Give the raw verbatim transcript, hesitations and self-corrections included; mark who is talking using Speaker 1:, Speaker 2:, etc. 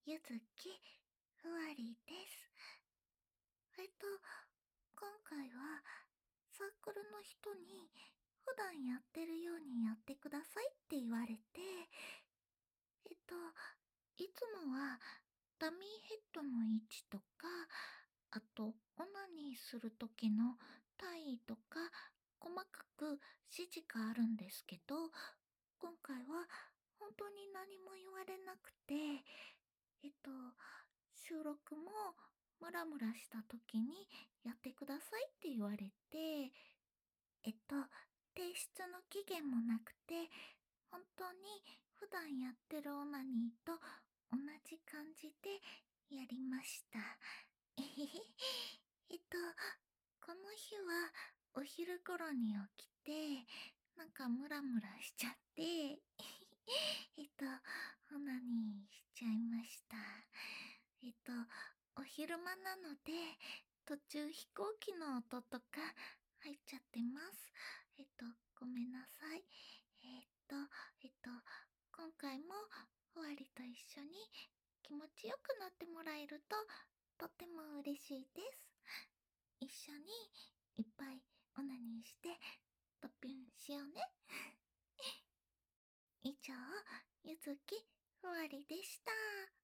Speaker 1: ゆずきふわりです。えっと、今回はサークルの人に普段やってるようにやってくださいって言われて、えっと、いつもはダミーヘッドの位置とか、あと、オナニーする時の体位とか、細かく指示があるんですけど、今回は本当に何も言われなくて、えっと、収録もムラムラした時にやってくださいって言われて、えっと、提出の期限もなくて、本当に普段やってるオナニーと同じ感じでやりました。えへへ。えっと、この日はお昼頃に起きて、なんかムラムラしちゃって、えっと、オナニーしちゃいました。えっと、お昼間なので、途中飛行機の音とか入っちゃってます。えっと、ごめんなさい。えっと、えっと、今回もふわりと一緒に気持ちよくなってもらえるととっても嬉しいです。一緒にいっぱいオナニーしてトッピンしようね。以上、ゆずきふわりでした。